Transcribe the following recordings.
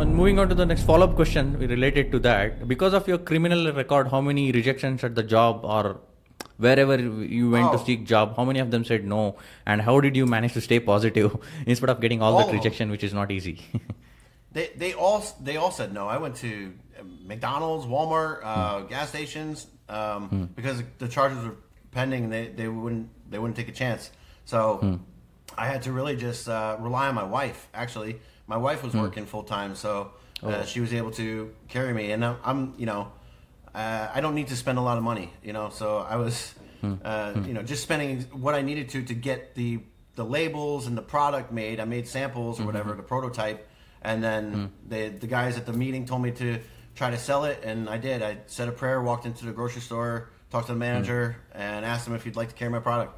moving on to the next follow-up question related to that. Because of your criminal record, how many rejections at the job or wherever you went to seek job, how many of them said no? And how did you manage to stay positive instead of getting all that rejection, which is not easy? They all said no. I went to McDonald's, Walmart, gas stations because the charges were pending. They wouldn't take a chance. So I had to really just rely on my wife. Actually, my wife was working full time, so she was able to carry me. And I'm I don't need to spend a lot of money, So I was just spending what I needed to get the labels and the product made. I made samples or whatever, the prototype. And then the guys at the meeting told me to try to sell it, and I did. I said a prayer, walked into the grocery store, talked to the manager, and asked him if he'd like to carry my product.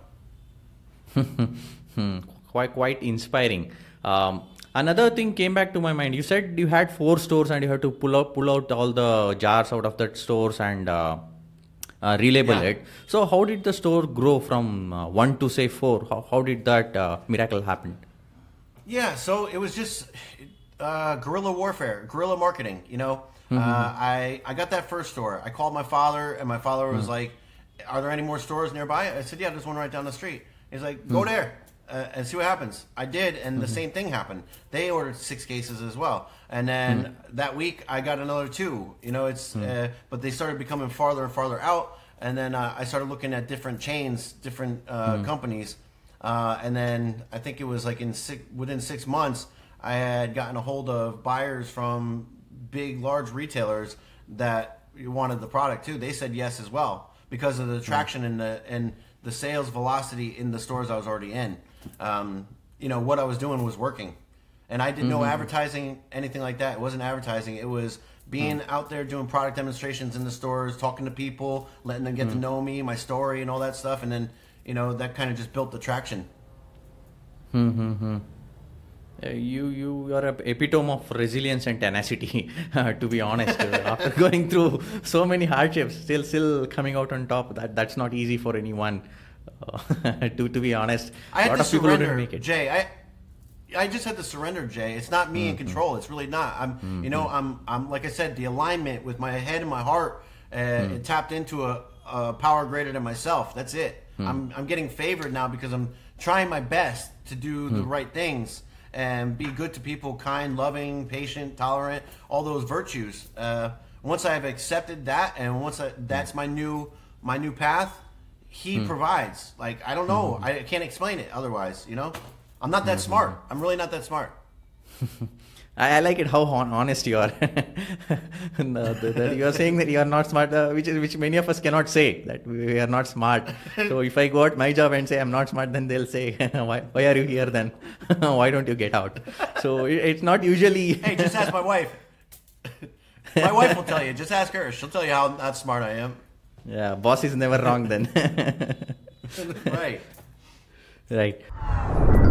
Quite inspiring. Another thing came back to my mind. You said you had 4 stores and you had to pull out all the jars out of that stores and relabel it. So how did the store grow from 1 to say 4? How did that miracle happen? Yeah, so it was just guerrilla warfare, guerrilla marketing. I got that first store. I called my father, and my father was like, "Are there any more stores nearby?" I said, "Yeah, there's one right down the street." He's like, "Go there and see what happens." I did, and the same thing happened. They ordered 6 cases as well, and then that week I got another 2. But they started becoming farther and farther out, and then I started looking at different chains, different companies, and then I think it was like within 6 months. I had gotten a hold of buyers from big, large retailers that wanted the product too. They said yes as well because of the traction and the sales velocity in the stores I was already in. What I was doing was working, and I did no advertising, anything like that. It wasn't advertising. It was being out there doing product demonstrations in the stores, talking to people, letting them get to know me, my story, and all that stuff. And then, that kind of just built the traction. You are an epitome of resilience and tenacity, to be honest. After going through so many hardships, still coming out on top. That's not easy for anyone. To be honest, I had to surrender, make it. Jay. I just had to surrender, Jay. It's not me in control. It's really not. I'm like I said, the alignment with my head and my heart. It tapped into a power greater than myself. That's it. I'm getting favored now because I'm trying my best to do the right things and be good to people, kind, loving, patient, tolerant, all those virtues. Once I've accepted that, and that's my new path, he provides. Like, I don't know. I can't explain it otherwise, I'm not that smart. I'm really not that smart. I like it how honest you are. You are saying that you are not smart, which many of us cannot say, that we are not smart. So if I go out my job and say I'm not smart, then they'll say, why are you here then? Why don't you get out? So it's not usually... Hey, just ask my wife. My wife will tell you. Just ask her. She'll tell you how not smart I am. Yeah, boss is never wrong then. Right. Right.